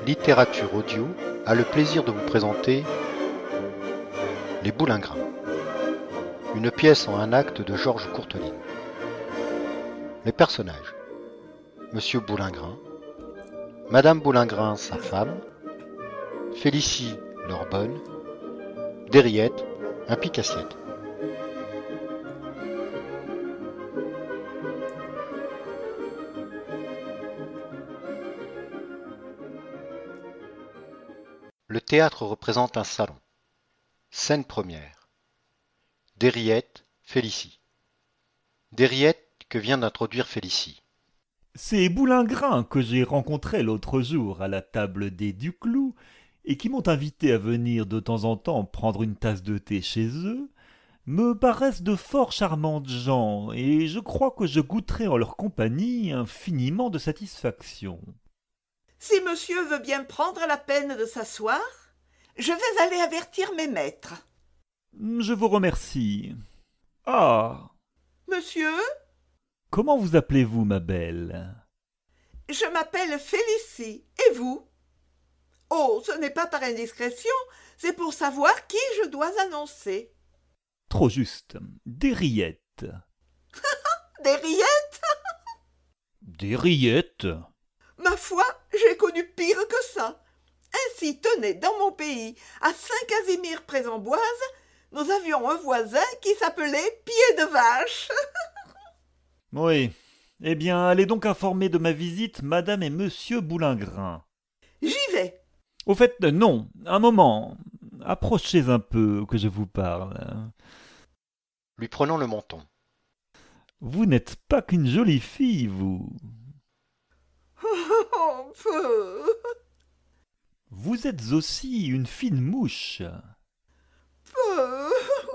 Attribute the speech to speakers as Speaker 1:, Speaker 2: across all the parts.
Speaker 1: Littérature Audio a le plaisir de vous présenter Les Boulingrins, une pièce en un acte de Georges Courteline. Les personnages: Monsieur Boulingrin, Madame Boulingrin, sa femme, Félicie, leur bonne, Dériette, un pique-assiette. Le théâtre représente un salon. Scène première. Dériette, Félicie. Dériette que vient d'introduire Félicie.
Speaker 2: C'est Boulingrin que j'ai rencontré l'autre jour à la table des Duclos et qui m'ont invité à venir de temps en temps prendre une tasse de thé chez eux, me paraissent de fort charmantes gens et je crois que je goûterai en leur compagnie infiniment de satisfaction.
Speaker 3: Si monsieur veut bien prendre la peine de s'asseoir, je vais aller avertir mes maîtres.
Speaker 2: Je vous remercie. Ah,
Speaker 3: Monsieur,
Speaker 2: comment vous appelez-vous, ma belle?
Speaker 3: je m'appelle Félicie. Et vous? Oh, ce n'est pas par indiscrétion, c'est pour savoir qui je dois annoncer.
Speaker 2: Trop juste. Dériette.
Speaker 3: Des rillettes?
Speaker 2: Des rillettes?
Speaker 3: Ma foi, j'ai connu pire que ça. Ainsi tenait dans mon pays, à Saint-Casimir-près-Amboise, nous avions un voisin qui s'appelait Pied de Vache.
Speaker 2: Oui. Eh bien, allez donc informer de ma visite Madame et Monsieur Boulingrin.
Speaker 3: J'y vais.
Speaker 2: Au fait, non, un moment. Approchez un peu que je vous parle.
Speaker 1: Lui prenant le menton.
Speaker 2: Vous n'êtes pas qu'une jolie fille, vous.
Speaker 3: Oh, peu.
Speaker 2: Vous êtes aussi une fine mouche.
Speaker 3: Peu.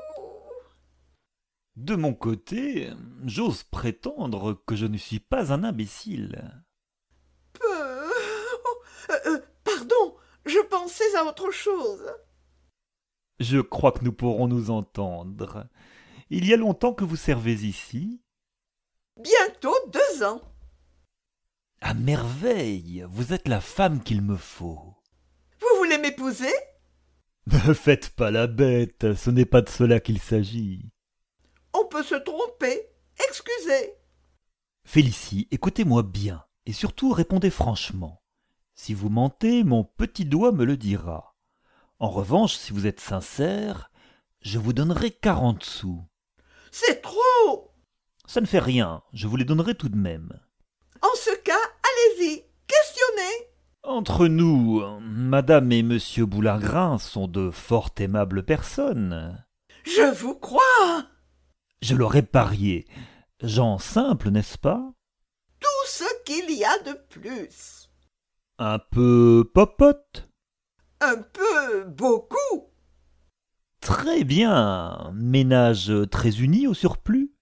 Speaker 2: De mon côté, j'ose prétendre que je ne suis pas un imbécile.
Speaker 3: Peu. Pardon, je pensais à autre chose.
Speaker 2: Je crois que nous pourrons nous entendre. Il y a longtemps que vous servez ici?
Speaker 3: Bientôt 2 ans.
Speaker 2: À merveille, vous êtes la femme qu'il me faut.
Speaker 3: Vous voulez m'épouser?
Speaker 2: Ne faites pas la bête, ce n'est pas de cela qu'il s'agit.
Speaker 3: On peut se tromper. Excusez.
Speaker 2: Félicie, écoutez-moi bien, et surtout répondez franchement. Si vous mentez, mon petit doigt me le dira. En revanche, si vous êtes sincère, je vous donnerai 40 sous.
Speaker 3: C'est trop.
Speaker 2: Ça ne fait rien, je vous les donnerai tout de même.
Speaker 3: En ce cas, allez-y. Questionnez.
Speaker 2: Entre nous, Madame et Monsieur Boulingrin sont de fort aimables personnes.
Speaker 3: Je vous crois.
Speaker 2: Je l'aurais parié. Gens simples, n'est-ce pas?
Speaker 3: Tout ce qu'il y a de plus.
Speaker 2: Un peu popote?
Speaker 3: Un peu beaucoup.
Speaker 2: Très bien. Ménage très uni au surplus?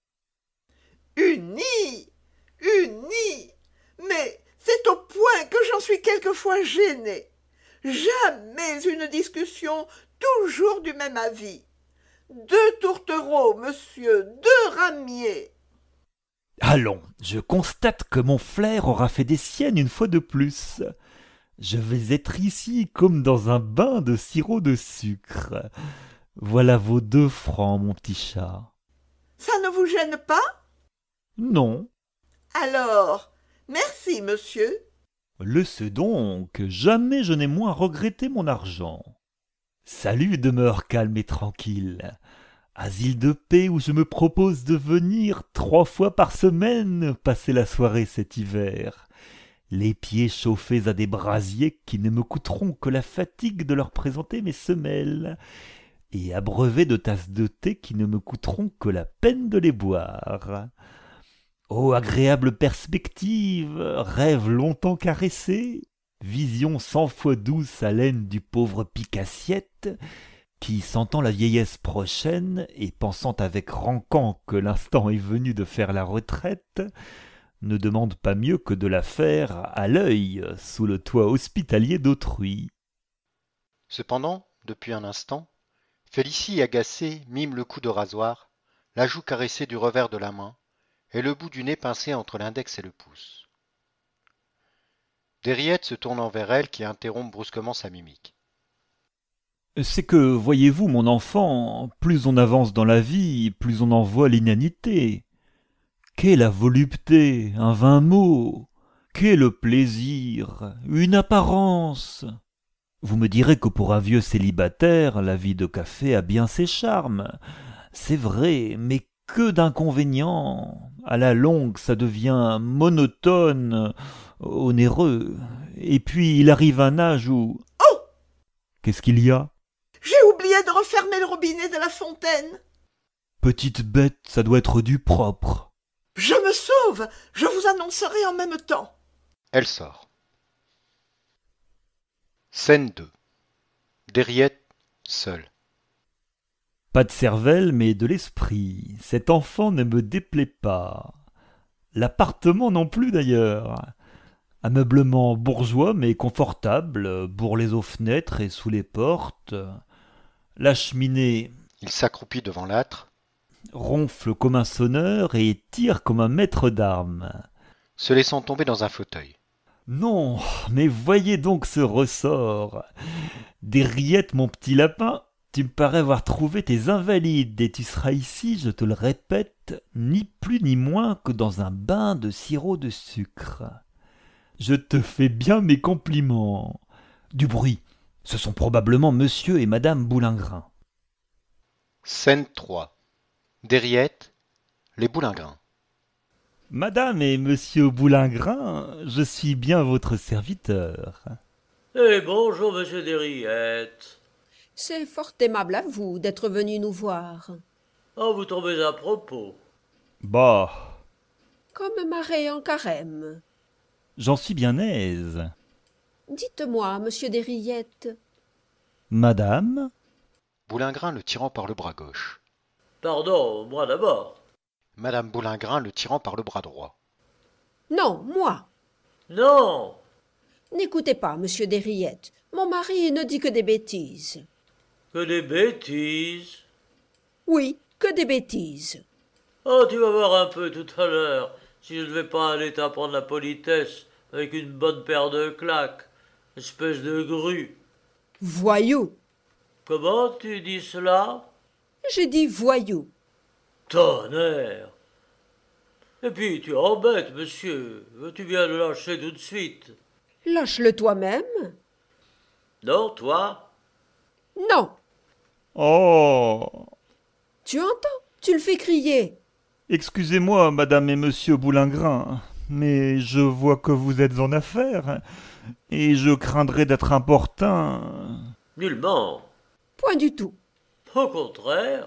Speaker 3: Unis. Unis. Mais c'est au point que j'en suis quelquefois gêné. Jamais une discussion, toujours du même avis. 2 tourtereaux, monsieur, 2 ramiers.
Speaker 2: Allons, je constate que mon flair aura fait des siennes une fois de plus. Je vais être ici comme dans un bain de sirop de sucre. Voilà vos 2 francs, mon petit chat.
Speaker 3: Ça ne vous gêne pas?
Speaker 2: Non,
Speaker 3: Alors, merci, monsieur.
Speaker 2: le sais donc, jamais je n'ai moins regretté mon argent. Salut, demeure calme et tranquille. Asile de paix où je me propose de venir 3 fois par semaine passer la soirée cet hiver. Les pieds chauffés à des brasiers qui ne me coûteront que la fatigue de leur présenter mes semelles, et abreuvés de tasses de thé qui ne me coûteront que la peine de les boire. Ô agréable perspective, rêve longtemps caressé, vision 100 fois douce à l'aine du pauvre pique-assiette, qui, sentant la vieillesse prochaine et pensant avec rancant que l'instant est venu de faire la retraite, ne demande pas mieux que de la faire à l'œil sous le toit hospitalier d'autrui.
Speaker 1: Cependant, depuis un instant, Félicie, agacée, mime le coup de rasoir, la joue caressée du revers de la main, et le bout du nez pincé entre l'index et le pouce. Dériette se tournant vers elle qui interrompt brusquement sa mimique.
Speaker 2: C'est que, voyez-vous, mon enfant, plus on avance dans la vie, plus on en voit l'inanité. Qu'est la volupté, un vain mot? Qu'est le plaisir, une apparence? Vous me direz que pour un vieux célibataire, la vie de café a bien ses charmes. C'est vrai, mais que d'inconvénients. À la longue, ça devient monotone, onéreux. Et puis, il arrive un âge où...
Speaker 3: Oh!
Speaker 2: Qu'est-ce qu'il y a?
Speaker 3: J'ai oublié de refermer le robinet de la fontaine.
Speaker 2: Petite bête, ça doit être du propre.
Speaker 3: Je me sauve, je vous annoncerai en même temps.
Speaker 1: Elle sort. Scène 2. Dériette, seule.
Speaker 2: Pas de cervelle, mais de l'esprit. Cet enfant ne me déplaît pas. L'appartement non plus d'ailleurs. Ameublement bourgeois mais confortable, bourrelets aux fenêtres et sous les portes. La cheminée
Speaker 1: Il s'accroupit devant l'âtre,
Speaker 2: ronfle comme un sonneur et tire comme un maître d'armes.
Speaker 1: se laissant tomber dans un fauteuil.
Speaker 2: Non, mais voyez donc ce ressort. Dériette, mon petit lapin, tu me parais avoir trouvé tes invalides et tu seras ici, je te le répète, ni plus ni moins que dans un bain de sirop de sucre. Je te fais bien mes compliments. Du bruit. Ce sont probablement monsieur et madame Boulingrin.
Speaker 1: Scène 3. Dériette, les Boulingrins.
Speaker 2: Madame et monsieur Boulingrin, je suis bien votre serviteur.
Speaker 4: Eh bonjour, monsieur Dériette.
Speaker 5: C'est fort aimable à vous d'être venu nous voir.
Speaker 4: Oh, vous tombez à propos.
Speaker 2: Bah,
Speaker 5: Comme marée en carême.
Speaker 2: j'en suis bien aise.
Speaker 5: Dites-moi, monsieur Dériette,
Speaker 2: Madame,
Speaker 1: Boulingrin le tirant par le bras gauche.
Speaker 4: Pardon, moi d'abord.
Speaker 1: Madame Boulingrin le tirant par le bras droit.
Speaker 5: non, moi.
Speaker 4: Non.
Speaker 5: N'écoutez pas, monsieur Dériette. Mon mari ne dit que des bêtises.
Speaker 4: Que des bêtises.
Speaker 5: Oui, que des bêtises.
Speaker 4: Oh, tu vas voir un peu tout à l'heure, si je ne vais pas aller t'apprendre la politesse avec une bonne paire de claques. Espèce de grue.
Speaker 5: Voyou.
Speaker 4: Comment tu dis cela?
Speaker 5: J'ai dit voyou.
Speaker 4: Tonnerre. Et puis, tu embêtes, monsieur. Veux-tu bien le lâcher tout de suite?
Speaker 5: Lâche-le toi-même.
Speaker 4: Non, toi?
Speaker 5: Non.
Speaker 2: oh,
Speaker 5: Tu entends? Tu le fais crier.
Speaker 2: excusez-moi, madame et monsieur Boulingrin, mais je vois que vous êtes en affaires, et je craindrais d'être importun.
Speaker 4: Nullement.
Speaker 5: Point du tout.
Speaker 4: Au contraire.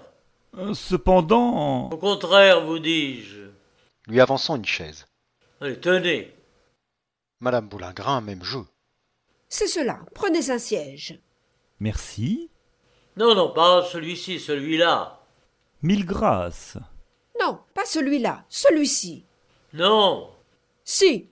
Speaker 2: Cependant,
Speaker 4: Au contraire, vous dis-je.
Speaker 1: Lui avançant une chaise.
Speaker 4: Allez, tenez.
Speaker 1: Madame Boulingrin, même jeu.
Speaker 5: C'est cela. Prenez un siège.
Speaker 2: merci,
Speaker 4: Non, non, pas celui-ci, celui-là.
Speaker 2: mille grâces.
Speaker 5: Non, pas celui-là. Celui-ci.
Speaker 4: Non.
Speaker 5: Si.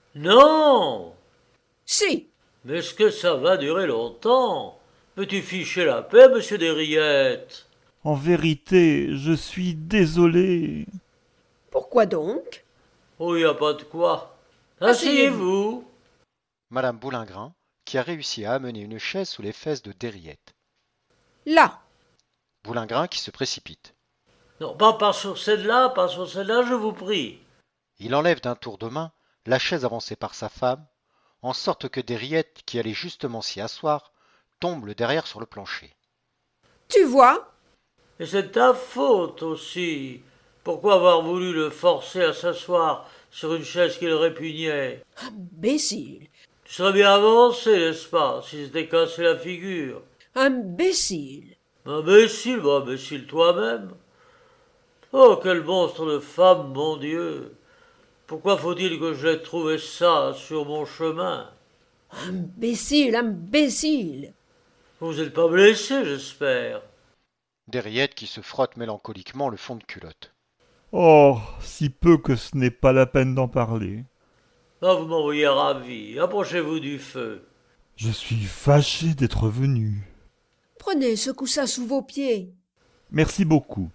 Speaker 4: Non.
Speaker 5: Si.
Speaker 4: Mais est-ce que ça va durer longtemps? Veux-tu ficher la paix, monsieur Dériette?
Speaker 2: En vérité, je suis désolé.
Speaker 5: Pourquoi donc?
Speaker 4: Oh, y a pas de quoi.
Speaker 5: Asseyez-vous.
Speaker 4: Asseyez-vous.
Speaker 1: Madame Boulingrin, qui a réussi à amener une chaise sous les fesses de Dériette.
Speaker 5: Là.
Speaker 1: Boulingrin qui se précipite.
Speaker 4: Non, pas sur celle-là, pas sur celle-là, je vous prie.
Speaker 1: Il enlève d'un tour de main la chaise avancée par sa femme, en sorte que Dériette, qui allait justement s'y asseoir, tombe le derrière sur le plancher.
Speaker 5: Tu vois?
Speaker 4: Et c'est ta faute aussi. Pourquoi avoir voulu le forcer à s'asseoir sur une chaise qu'il répugnait?
Speaker 5: Imbécile.
Speaker 4: Tu serais bien avancé, n'est-ce pas, si c'était cassé la figure?
Speaker 5: Imbécile.
Speaker 4: Imbécile, bah, imbécile toi-même. Oh, quel monstre de femme, mon Dieu! Pourquoi faut-il que j'aie trouvé ça sur mon chemin?
Speaker 5: Imbécile, imbécile.
Speaker 4: Vous n'êtes pas blessé, j'espère.
Speaker 1: Dériette qui se frotte mélancoliquement le fond de culotte.
Speaker 2: Oh, si peu que ce n'est pas la peine d'en parler.
Speaker 4: Ah, vous m'envoyez ravi. Approchez-vous du feu.
Speaker 2: Je suis fâché d'être venu.
Speaker 5: Prenez ce coussin sous vos pieds.
Speaker 2: Merci beaucoup.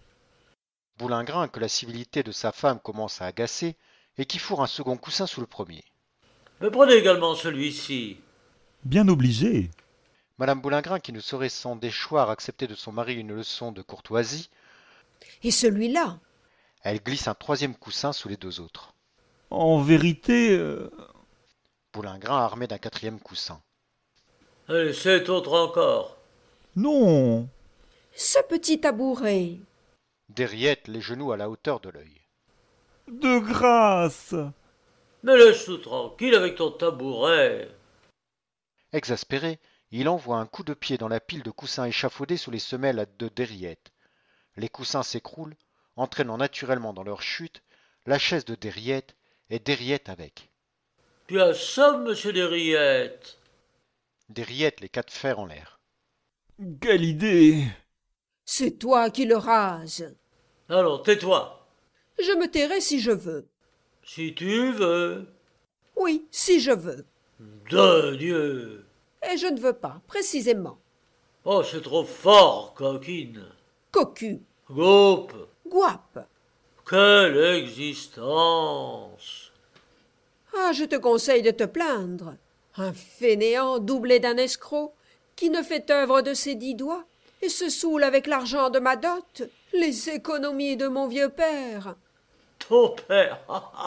Speaker 1: Boulingrin, que la civilité de sa femme commence à agacer, et qui fourre un second coussin sous le premier.
Speaker 4: Mais prenez également celui-ci.
Speaker 2: Bien obligé.
Speaker 1: Madame Boulingrin, qui ne saurait s'en déchoir, acceptait de son mari une leçon de courtoisie.
Speaker 5: Et celui-là?
Speaker 1: Elle glisse un troisième coussin sous les deux autres.
Speaker 2: En vérité,
Speaker 1: Boulingrin armé d'un quatrième coussin.
Speaker 4: Allez, cet autre encore.
Speaker 2: non.
Speaker 5: Ce petit tabouret.
Speaker 1: Derriette, les genoux à la hauteur de l'œil.
Speaker 2: De grâce.
Speaker 4: Mais laisse-nous tranquille avec ton tabouret.
Speaker 1: Exaspéré, il envoie un coup de pied dans la pile de coussins échafaudés sous les semelles de Derriette. Les coussins s'écroulent, entraînant naturellement dans leur chute la chaise de Derriette et Derriette avec.
Speaker 4: Tu assommes, monsieur Derriette.
Speaker 1: Derriette, les quatre fers en l'air.
Speaker 2: Quelle idée.
Speaker 5: C'est toi qui le rases.
Speaker 4: Allons, tais-toi.
Speaker 5: Je me tairai si je veux.
Speaker 4: Si tu veux.
Speaker 5: Oui, si je veux.
Speaker 4: De Dieu.
Speaker 5: Et je ne veux pas, précisément.
Speaker 4: Oh, c'est trop fort, coquine.
Speaker 5: Cocu,
Speaker 4: Goupe.
Speaker 5: guape.
Speaker 4: Quelle existence.
Speaker 5: Ah, je te conseille de te plaindre. Un fainéant doublé d'un escroc qui ne fait œuvre de ses 10 doigts et se saoule avec l'argent de ma dot, les économies de mon vieux père.
Speaker 4: Ton père.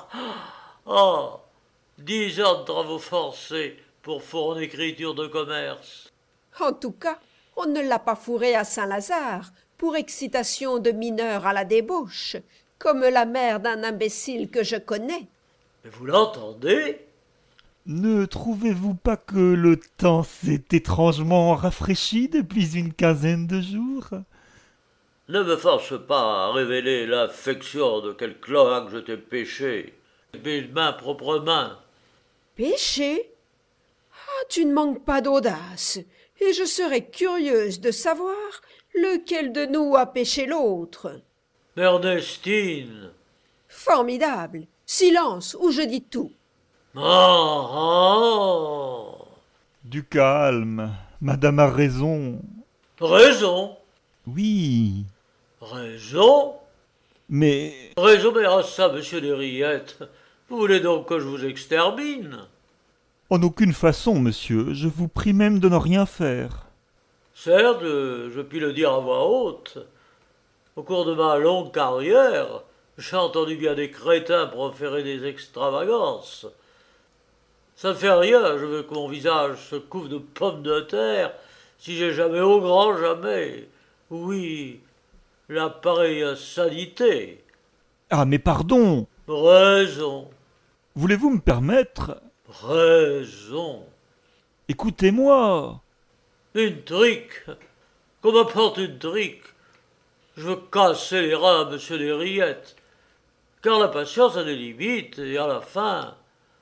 Speaker 4: Oh, 10 ans de travaux forcés pour fournir une écriture de commerce.
Speaker 5: En tout cas, on ne l'a pas fourré à Saint-Lazare pour excitation de mineurs à la débauche, comme la mère d'un imbécile que je connais.
Speaker 4: Mais vous l'entendez?
Speaker 2: Ne trouvez-vous pas que le temps s'est étrangement rafraîchi depuis une quinzaine de jours?
Speaker 4: Ne me force pas à révéler l'affection de quel cloaque je t'ai pêché. Mes mains, propres mains.
Speaker 5: Péché? Ah, tu ne manques pas d'audace, et je serais curieuse de savoir lequel de nous a péché l'autre.
Speaker 4: Ernestine.
Speaker 5: Formidable. Silence, ou je dis tout.
Speaker 4: Ah, ah.
Speaker 2: Du calme. Madame a raison.
Speaker 4: Raison.
Speaker 2: Oui.
Speaker 4: Raison.
Speaker 2: Mais
Speaker 4: Raison, mais à ça, monsieur Derriette. Vous voulez donc que je vous extermine?
Speaker 2: en aucune façon, monsieur. Je vous prie même de ne rien faire.
Speaker 4: Certes, je puis le dire à voix haute. Au cours de ma longue carrière, j'ai entendu bien des crétins proférer des extravagances. Ça ne fait rien, je veux que mon visage se couvre de pommes de terre, si j'ai jamais, au grand jamais, oui, la pareille sanité.
Speaker 2: Ah, mais pardon.
Speaker 4: Raison,
Speaker 2: Voulez-vous me permettre?
Speaker 4: raison.
Speaker 2: Écoutez-moi.
Speaker 4: Une trique, qu'on m'apporte une trique. Je veux casser les reins à monsieur Derriette, car la patience a des limites, et à la fin,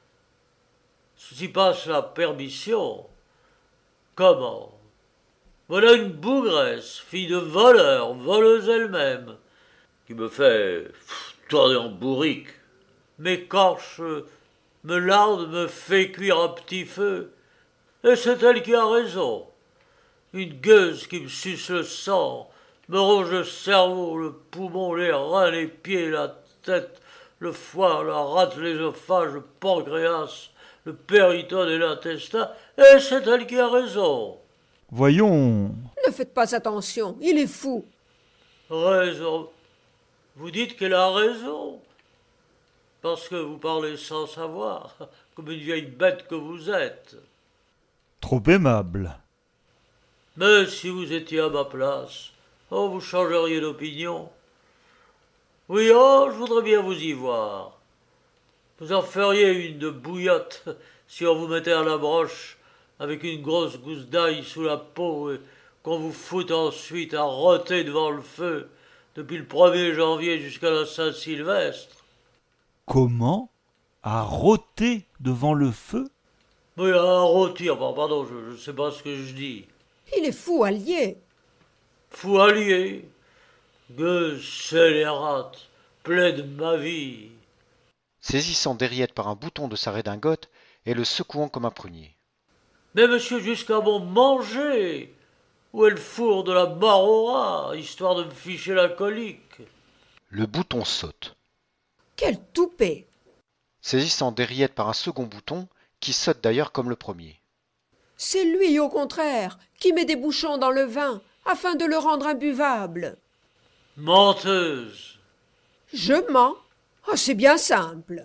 Speaker 4: si passe la permission. Comment? Voilà une bougresse, fille de voleur, voleuse elle-même, qui me fait tourner en bourrique, m'écorche, me larde, me fait cuire à petit feu. Et c'est elle qui a raison. Une gueuse qui me suce le sang, me ronge le cerveau, le poumon, les reins, les pieds, la tête, le foie, la rate, l'ésophage, le pancréas, le péritone et l'intestin, et c'est elle qui a raison.
Speaker 2: Voyons.
Speaker 5: Ne faites pas attention, il est fou.
Speaker 4: Raison. Vous dites qu'elle a raison, parce que vous parlez sans savoir, comme une vieille bête que vous êtes.
Speaker 2: Trop aimable.
Speaker 4: Mais si vous étiez à ma place, oh, vous changeriez d'opinion. Oui, oh, je voudrais bien vous y voir. Vous en feriez une de bouillotte si on vous mettait à la broche avec une grosse gousse d'ail sous la peau et qu'on vous foute ensuite à rôter devant le feu depuis le 1er janvier jusqu'à la Saint-Sylvestre.
Speaker 2: Comment? À rôter devant le feu?
Speaker 4: Oui, à rôtir, pardon, je ne sais pas ce que je dis.
Speaker 5: Il est fou, allié.
Speaker 4: Fou allié, gueuse scélérate, plaie de ma vie.
Speaker 1: Saisissant Derriette par un bouton de sa redingote et le secouant comme un prunier.
Speaker 4: Mais monsieur, jusqu'à mon manger, où est le four de la marora, histoire de me ficher la colique?
Speaker 1: Le bouton saute.
Speaker 5: Quel toupet.
Speaker 1: Saisissant Derriette par un second bouton, qui saute d'ailleurs comme le premier.
Speaker 5: C'est lui, au contraire, qui met des bouchons dans le vin, afin de le rendre imbuvable.
Speaker 4: Menteuse!
Speaker 5: Je mens. Ah, c'est bien simple.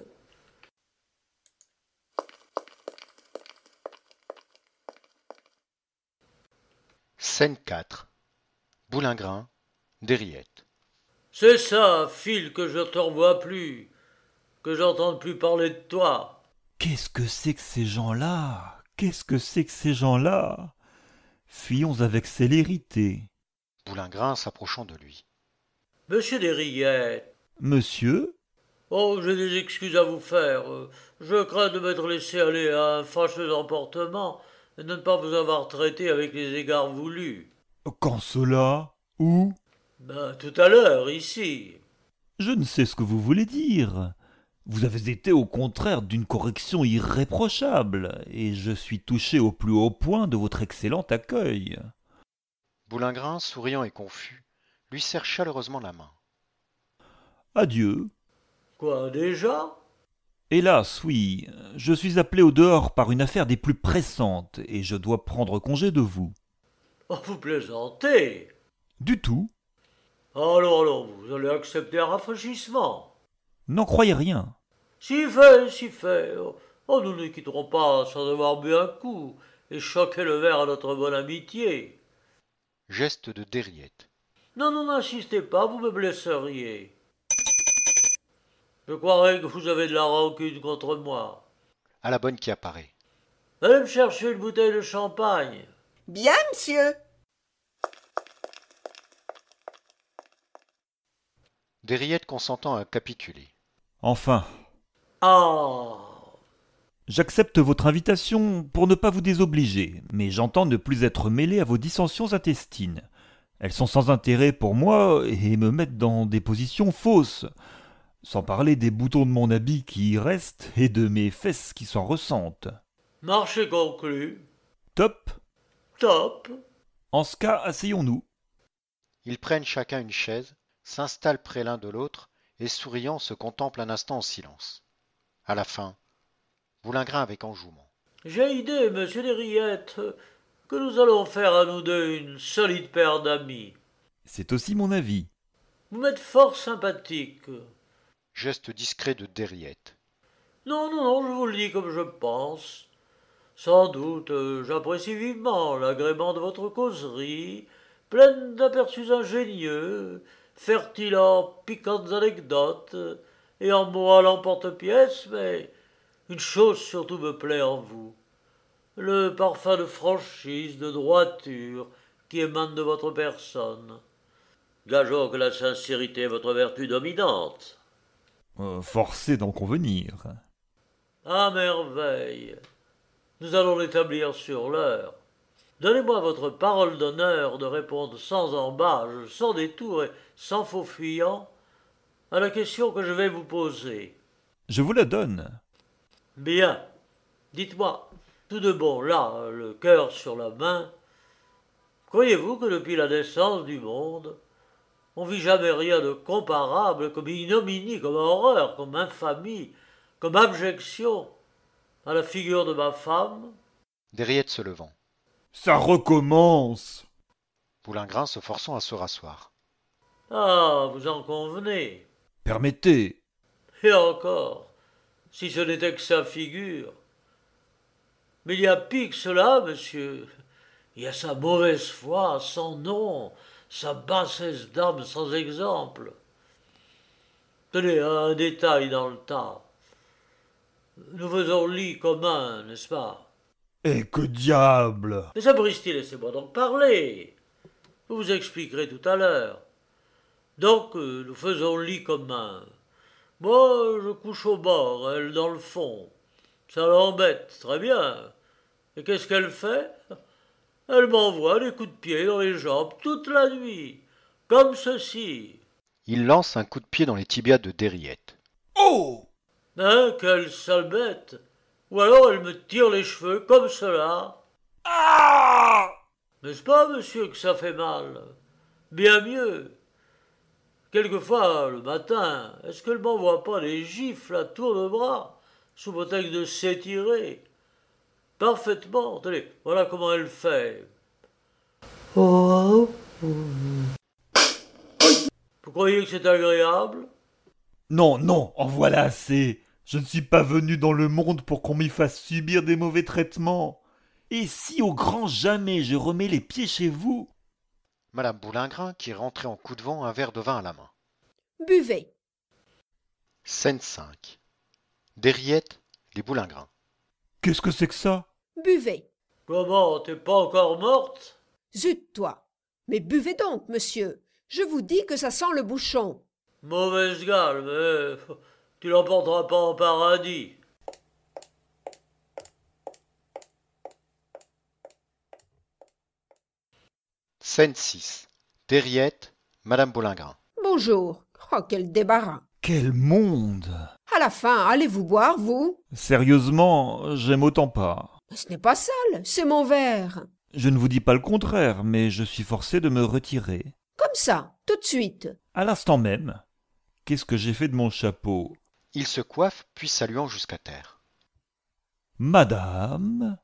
Speaker 1: Scène 4. Boulingrin, Dériette.
Speaker 4: C'est ça, Phil, que je te revois plus, que j'entende plus parler de toi.
Speaker 2: Qu'est-ce que c'est que ces gens-là? Qu'est-ce que c'est que ces gens-là? Fuyons avec célérité.
Speaker 1: Boulingrin s'approchant de lui.
Speaker 4: Monsieur Desrillettes,
Speaker 2: Monsieur?
Speaker 4: oh, j'ai des excuses à vous faire. Je crains de m'être laissé aller à un fâcheux emportement et de ne pas vous avoir traité avec les égards voulus.
Speaker 2: Quand cela? Où?
Speaker 4: Ben, tout à l'heure, ici.
Speaker 2: Je ne sais ce que vous voulez dire. Vous avez été au contraire d'une correction irréprochable, et je suis touché au plus haut point de votre excellent accueil.
Speaker 1: Boulingrin, souriant et confus, lui serre chaleureusement la main.
Speaker 2: Adieu.
Speaker 4: Quoi, déjà?
Speaker 2: Hélas, oui, je suis appelé au dehors par une affaire des plus pressantes, et je dois prendre congé de vous.
Speaker 4: Oh, vous plaisantez.
Speaker 2: Du tout.
Speaker 4: Alors, vous allez accepter un rafraîchissement.
Speaker 2: N'en croyez rien.
Speaker 4: Si fait, si fait. Oh, nous ne quitterons pas sans avoir bu un coup et choquer le verre à notre bonne amitié.
Speaker 1: Geste de Dériette.
Speaker 4: Non, n'insistez pas, vous me blesseriez. Je croirais que vous avez de la rancune contre moi.
Speaker 1: À la bonne qui apparaît.
Speaker 4: Allez me chercher une bouteille de champagne.
Speaker 3: Bien, monsieur.
Speaker 1: Dériette consentant à capituler.
Speaker 2: Enfin,
Speaker 4: Ah,
Speaker 2: j'accepte votre invitation pour ne pas vous désobliger, mais j'entends ne plus être mêlé à vos dissensions intestines. Elles sont sans intérêt pour moi et me mettent dans des positions fausses, sans parler des boutons de mon habit qui y restent et de mes fesses qui s'en ressentent.
Speaker 4: marché conclu.
Speaker 2: Top.
Speaker 4: Top.
Speaker 2: En ce cas, asseyons-nous.
Speaker 1: Ils prennent chacun une chaise, s'installent près l'un de l'autre et souriant se contemplent un instant en silence. À la fin, Boulingrin avec enjouement.
Speaker 4: J'ai idée, monsieur Desrillettes, que nous allons faire à nous deux une solide paire d'amis.
Speaker 2: C'est aussi mon avis.
Speaker 4: Vous m'êtes fort sympathique.
Speaker 1: Geste discret de Dériette.
Speaker 4: Non, je vous le dis comme je pense. Sans doute, j'apprécie vivement l'agrément de votre causerie, pleine d'aperçus ingénieux, fertile en piquantes anecdotes et en mots à l'emporte-pièce, mais une chose surtout me plaît en vous, le parfum de franchise, de droiture qui émane de votre personne. Gageons que la sincérité est votre vertu dominante.
Speaker 2: Forcé d'en convenir.
Speaker 4: À merveille. Nous allons l'établir sur l'heure. Donnez-moi votre parole d'honneur de répondre sans embâge, sans détour et sans faux fuyant à la question que je vais vous poser.
Speaker 2: Je vous la donne.
Speaker 4: Bien. Dites-moi, tout de bon, là, le cœur sur la main, croyez-vous que depuis la naissance du monde, on vit jamais rien de comparable comme ignominie, comme horreur, comme infamie, comme abjection à la figure de ma femme?
Speaker 1: Dériette se levant.
Speaker 2: Ça recommence.
Speaker 1: Boulingrin se forçant à se rasseoir.
Speaker 4: Ah, vous en convenez.
Speaker 2: Permettez.
Speaker 4: Et encore, si ce n'était que sa figure. Mais il y a pis que cela, monsieur. Il y a sa mauvaise foi, son nom, sa bassesse d'âme sans exemple. Tenez, un détail dans le tas. Nous faisons lit commun, n'est-ce pas?
Speaker 2: Et que diable!
Speaker 4: Mais sapristi, laissez-moi donc parler. Vous vous expliquerez tout à l'heure. Donc, nous faisons lit commun. Moi, je couche au bord, elle dans le fond. Ça l'embête, très bien. Et qu'est-ce qu'elle fait? Elle m'envoie des coups de pied dans les jambes toute la nuit, comme ceci.
Speaker 1: Il lance un coup de pied dans les tibias de Dériette.
Speaker 2: Oh!
Speaker 4: Hein, quelle sale bête! Ou alors elle me tire les cheveux comme cela.
Speaker 2: Ah!
Speaker 4: N'est-ce pas, monsieur, que ça fait mal? Bien mieux. Quelquefois, le matin, est-ce qu'elle m'envoie pas des gifles à tour de bras, sous prétexte de s'étirer? Parfaitement. Tenez, voilà comment elle fait. Oh. Vous croyez que c'est agréable?
Speaker 2: Non, non, en voilà assez. Je ne suis pas venu dans le monde pour qu'on m'y fasse subir des mauvais traitements. Et si au grand jamais je remets les pieds chez vous?
Speaker 1: Madame Boulingrin qui rentrait en coup de vent un verre de vin à la main.
Speaker 5: Buvez.
Speaker 1: Scène 5. Derriette, les Boulingrins.
Speaker 2: Qu'est-ce que c'est que ça?
Speaker 5: Buvez.
Speaker 4: Comment, t'es pas encore morte?
Speaker 5: Zut, toi. Mais buvez donc, monsieur. Je vous dis que ça sent le bouchon.
Speaker 4: Mauvaise gale, mais tu l'emporteras pas en paradis.
Speaker 1: Scène 6. Derriette, Madame Boulingrin.
Speaker 5: Bonjour. Oh, quel débarras.
Speaker 2: Quel monde!
Speaker 5: À la fin, allez-vous boire, vous?
Speaker 2: Sérieusement, j'aime autant pas.
Speaker 5: Ce n'est pas sale, c'est mon verre.
Speaker 2: Je ne vous dis pas le contraire, mais je suis forcé de me retirer.
Speaker 5: Comme ça, tout de suite.
Speaker 2: À l'instant même. Qu'est-ce que j'ai fait de mon chapeau?
Speaker 1: Il se coiffe, puis saluant jusqu'à terre.
Speaker 2: Madame?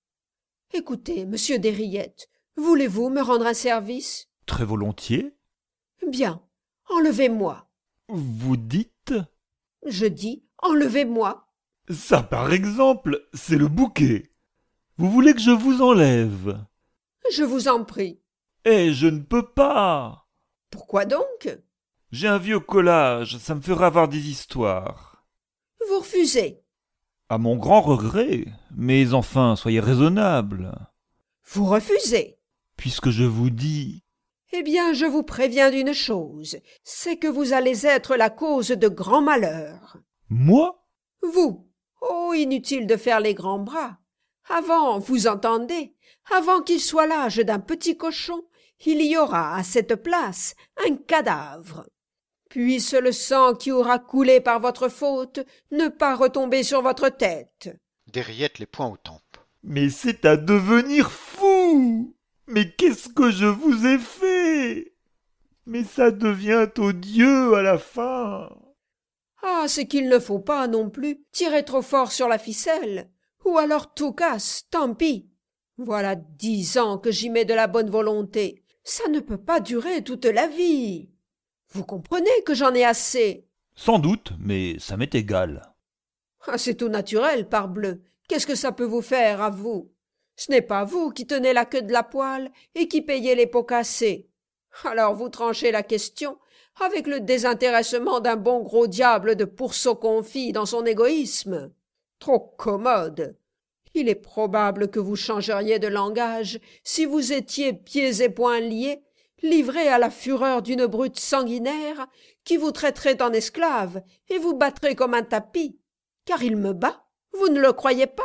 Speaker 5: Écoutez, monsieur Desrillettes, voulez-vous me rendre un service?
Speaker 2: Très volontiers.
Speaker 5: Bien, enlevez-moi.
Speaker 2: Vous dites?
Speaker 5: Je dis, enlevez-moi.
Speaker 2: Ça, par exemple, c'est le bouquet. Vous voulez que je vous enlève?
Speaker 5: Je vous en prie.
Speaker 2: Eh, je ne peux pas.
Speaker 5: Pourquoi donc?
Speaker 2: J'ai un vieux collage, ça me fera avoir des histoires.
Speaker 5: Vous refusez.
Speaker 2: À mon grand regret, mais enfin, soyez raisonnable.
Speaker 5: Vous refusez.
Speaker 2: Puisque je vous dis...
Speaker 5: Eh bien, je vous préviens d'une chose, c'est que vous allez être la cause de grands malheurs.
Speaker 2: Moi?
Speaker 5: Vous. Oh, inutile de faire les grands bras. Avant, vous entendez, avant qu'il soit l'âge d'un petit cochon, il y aura à cette place un cadavre. Puisse le sang qui aura coulé par votre faute ne pas retomber sur votre tête.
Speaker 1: Derriette, les poings aux tempes.
Speaker 2: Mais c'est à devenir fou! Mais qu'est-ce que je vous ai fait? Mais ça devient odieux à la fin.
Speaker 5: Ah, c'est qu'il ne faut pas non plus tirer trop fort sur la ficelle. Ou alors tout casse, tant pis. Voilà 10 ans que j'y mets de la bonne volonté. Ça ne peut pas durer toute la vie. Vous comprenez que j'en ai assez.
Speaker 2: Sans doute, mais ça m'est égal.
Speaker 5: Ah, c'est tout naturel, parbleu. Qu'est-ce que ça peut vous faire, à vous? Ce n'est pas vous qui tenez la queue de la poêle et qui payez les pots cassés. Alors vous tranchez la question avec le désintéressement d'un bon gros diable de pourceau confit dans son égoïsme. Trop commode. Il est probable que vous changeriez de langage si vous étiez pieds et poings liés, livrés à la fureur d'une brute sanguinaire qui vous traiterait en esclave et vous battrait comme un tapis. Car il me bat, vous ne le croyez pas?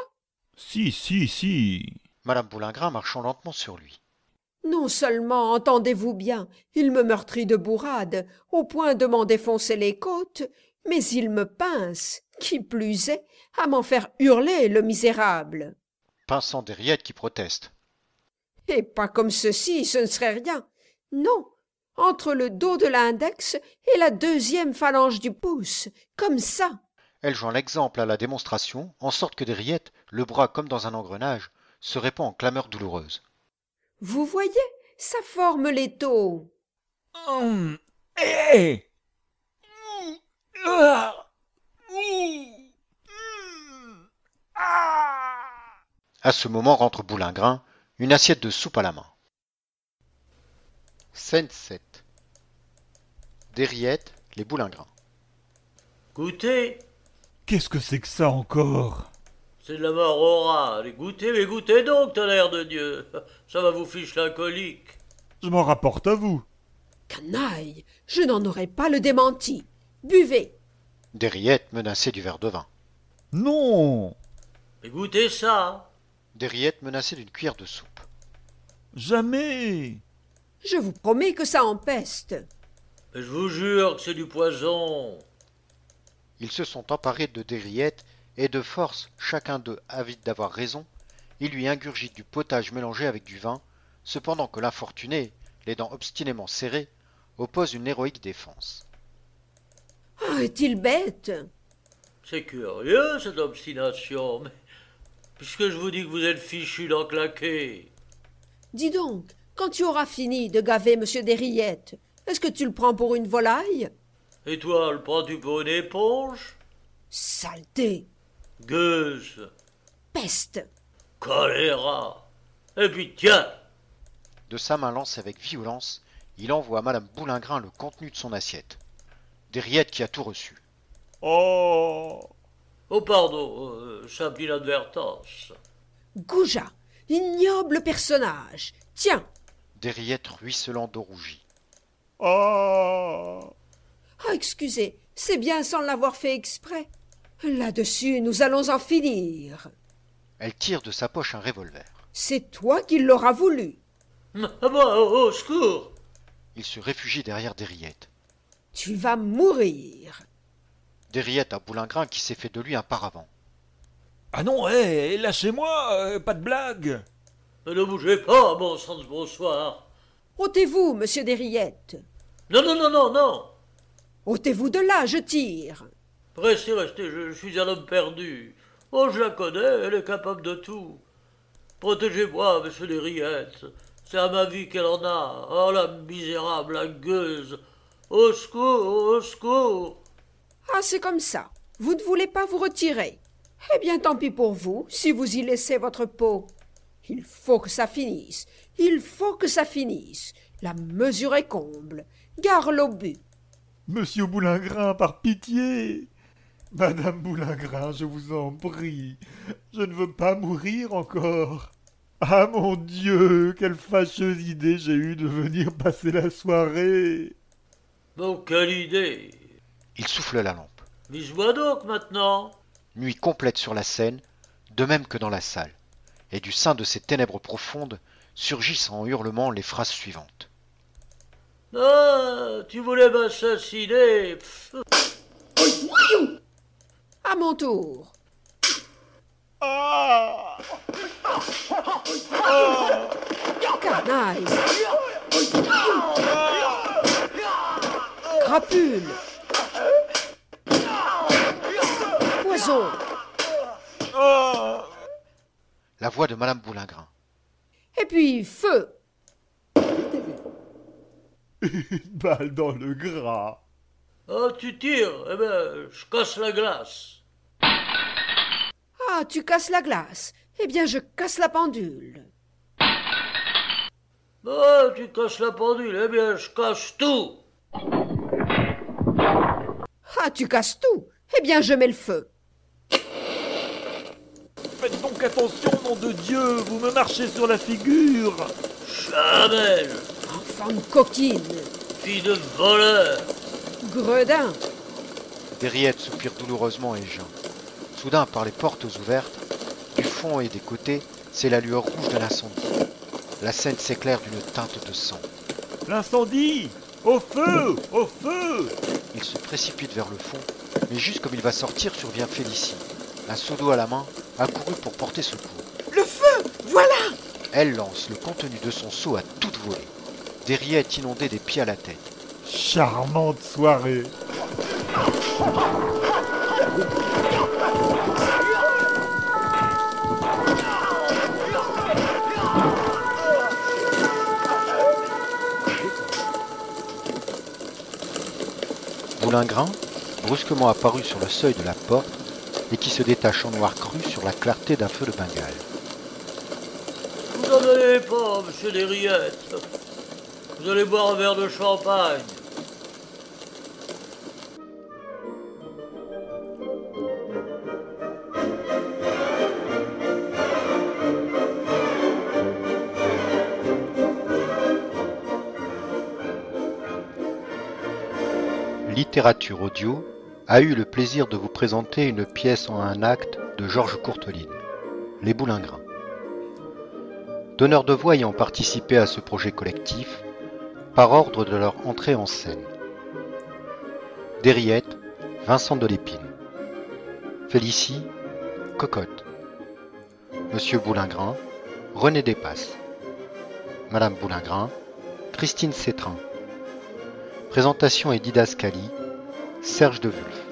Speaker 2: Si.
Speaker 1: Madame Boulingrin marchant lentement sur lui.
Speaker 5: Non seulement, entendez-vous bien, il me meurtrit de bourrade, au point de m'en défoncer les côtes, mais il me pince, qui plus est, à m'en faire hurler, le misérable.
Speaker 1: Pinçant Derriette qui proteste.
Speaker 5: Et pas comme ceci, ce ne serait rien. Non, entre le dos de l'index et la deuxième phalange du pouce, comme ça.
Speaker 1: Elle joint l'exemple à la démonstration, en sorte que Derriette, le bras comme dans un engrenage, se répand en clameurs douloureuses.
Speaker 5: Vous voyez, ça forme l'étau.
Speaker 1: À ce moment rentre Boulingrin, une assiette de soupe à la main. Scène 7. Derriette, les Boulingrins.
Speaker 4: Goûtez,
Speaker 2: Qu'est-ce que c'est que ça encore?
Speaker 4: c'est de la mort au rat. Allez, goûtez, mais goûtez donc, tonnerre de Dieu. Ça va vous fiche la colique.
Speaker 2: Je m'en rapporte à vous.
Speaker 5: Canaille, je n'en aurai pas le démenti. Buvez.
Speaker 1: Derriette menacée du verre de vin.
Speaker 2: Non,
Speaker 4: Mais goûtez ça.
Speaker 1: Derriette menacée d'une cuillère de soupe.
Speaker 2: jamais.
Speaker 5: Je vous promets que ça empeste.
Speaker 4: Mais je vous jure que c'est du poison.
Speaker 1: Ils se sont emparés de Derriette et de force, chacun d'eux avide d'avoir raison, ils lui ingurgitent du potage mélangé avec du vin, cependant que l'infortuné, les dents obstinément serrées, oppose une héroïque défense.
Speaker 5: Ah, est-il bête?
Speaker 4: C'est curieux, cette obstination. puisque je vous dis que vous êtes fichu d'en claquer.
Speaker 5: Dis donc, quand tu auras fini de gaver monsieur Desrillettes, est-ce que tu le prends pour une volaille?
Speaker 4: Et toi, le prends-tu pour une éponge?
Speaker 5: Saleté!
Speaker 4: Gueuse!
Speaker 5: Peste!
Speaker 4: Choléra! Et puis tiens!
Speaker 1: De sa main lancée avec violence, il envoie à Madame Boulingrin le contenu de son assiette. Desrillettes qui a tout reçu.
Speaker 2: Oh!
Speaker 4: Oh pardon, simple inadvertance.
Speaker 5: Goujat! Ignoble personnage! Tiens!
Speaker 1: Desrillettes ruisselant d'eau rougie.
Speaker 2: Oh!
Speaker 5: Ah, excusez, c'est bien sans l'avoir fait exprès. Là-dessus, nous allons en finir.
Speaker 1: Elle tire de sa poche un revolver.
Speaker 5: C'est toi qui l'auras voulu.
Speaker 4: Ah moi, au secours!
Speaker 1: Il se réfugie derrière Desrillettes.
Speaker 5: Tu vas mourir.
Speaker 1: Desrillettes à Boulingrin qui s'est fait de lui un paravent.
Speaker 2: Ah non, hé, lâchez-moi, pas de blague.
Speaker 4: Ne bougez pas, bon sang de bonsoir.
Speaker 5: Ôtez-vous, monsieur Desrillettes.
Speaker 4: Non, non, non, non, non.
Speaker 5: Ôtez-vous de là, je tire.
Speaker 4: Restez, restez, je suis un homme perdu. Oh, je la connais, elle est capable de tout. Protégez-moi, monsieur Desrillettes. C'est à ma vie qu'elle en a. Oh, la misérable, la gueuse. Au secours, au secours.
Speaker 5: Ah, c'est comme ça. Vous ne voulez pas vous retirer. Eh bien, tant pis pour vous, si vous y laissez votre peau. Il faut que ça finisse. Il faut que ça finisse. La mesure est comble. Gare l'obus.
Speaker 2: Monsieur Boulingrin, par pitié. Madame Boulingrin, je vous en prie. Je ne veux pas mourir encore. Ah mon Dieu, quelle fâcheuse idée j'ai eue de venir passer la soirée.
Speaker 4: Bon, quelle idée.
Speaker 1: Il souffle la lampe.
Speaker 4: Vise-moi donc maintenant.
Speaker 1: Nuit complète sur la scène, de même que dans la salle. Et du sein de ces ténèbres profondes surgissent en hurlements les phrases suivantes.
Speaker 4: Ah, tu voulais m'assassiner.
Speaker 5: À mon tour.
Speaker 2: Ah!
Speaker 5: Canaille. Crapule. Poison.
Speaker 1: La voix de Madame Boulingrin.
Speaker 5: Et puis feu.
Speaker 2: Une balle dans le gras.
Speaker 4: Ah, tu tires. Eh ben, je casse la glace.
Speaker 5: Ah, tu casses la glace. Eh bien, je casse la pendule.
Speaker 4: Ah, tu casses la pendule. Eh bien, je casse tout.
Speaker 5: Ah, tu casses tout. Eh bien, je mets le feu.
Speaker 2: Faites donc attention, nom de Dieu, vous me marchez sur la figure.
Speaker 4: Chamel,
Speaker 5: Enfant de coquine.
Speaker 4: fille de voleur.
Speaker 5: Gredin.
Speaker 1: Desrillettes soupire douloureusement et geint. Soudain, par les portes ouvertes, du fond et des côtés, c'est la lueur rouge de l'incendie. La scène s'éclaire d'une teinte de sang.
Speaker 2: L'incendie! Au feu! Au feu!
Speaker 1: Il se précipite vers le fond, mais juste comme il va sortir survient Félicie, un seau d'eau à la main, accourue pour porter secours.
Speaker 3: Le feu, voilà.
Speaker 1: Elle lance le contenu de son seau à toute volée. Desrillettes inondé des pieds à la tête.
Speaker 2: Charmante soirée!
Speaker 1: Boulingrin, brusquement apparu sur le seuil de la porte et qui se détache en noir cru sur la clarté d'un feu de Bengale.
Speaker 4: Vous n'en allez pas, monsieur Desrillettes. Vous allez boire un verre de champagne.
Speaker 1: Littérature audio a eu le plaisir de vous présenter une pièce en un acte de Georges Courteline, Les Boulingrins. Donneurs de voix ayant participé à ce projet collectif, par ordre de leur entrée en scène. Desrillettes, Vincent de Lépine. Félicie, Cocotte. Monsieur Boulingrin, René Despaces. Madame Boulingrin, Christine Cétrin. Présentation et didascalie, Serge de Wulf.